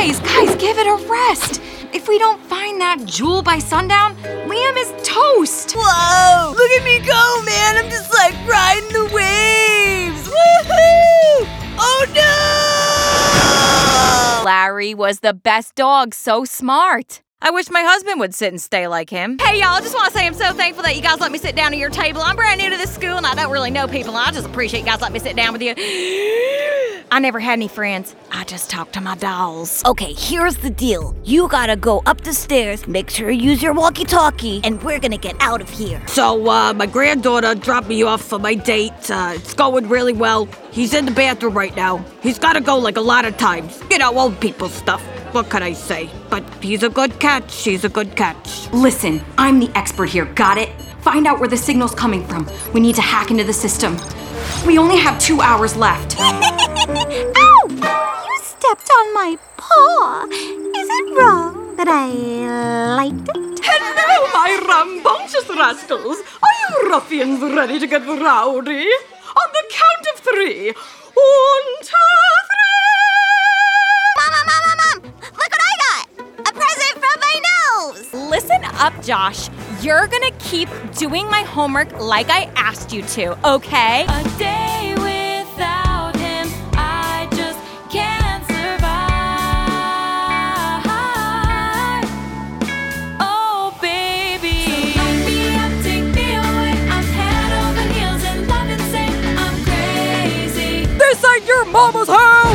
Guys, give it a rest. If we don't find that jewel by sundown, Liam is toast. Whoa! Look at me go, man! I'm just like riding the waves! Woohoo! Oh no! Larry was the best dog, so smart. I wish my husband would sit and stay like him. Hey, y'all, just want to say I'm so thankful that you guys let me sit down at your table. I'm brand new to this school, and I don't really know people, and I just appreciate you guys letting me sit down with you. I never had any friends. I just talk to my dolls. Okay, here's the deal. You gotta go up the stairs, make sure you use your walkie-talkie, and we're gonna get out of here. So, my granddaughter dropped me off for my date. It's going really well. He's in the bathroom right now. He's gotta go like a lot of times. You know, old people stuff. What can I say? But he's a good catch. She's a good catch. Listen, I'm the expert here, got it? Find out where the signal's coming from. We need to hack into the system. We only have 2 hours left. Ow! You stepped on my paw. Is it wrong that I liked it? Hello, my rambunctious rascals. Are you ruffians ready to get rowdy? On the count of 3. 1, 2, 3. Mom! Look what I got! A present from my nose! Listen up, Josh. You're gonna keep doing my homework like I asked you to, okay? A day without him, I just can't survive. Oh, baby. So lock me up, take me away. I'm head over heels in love and say I'm crazy. This ain't your mama's house!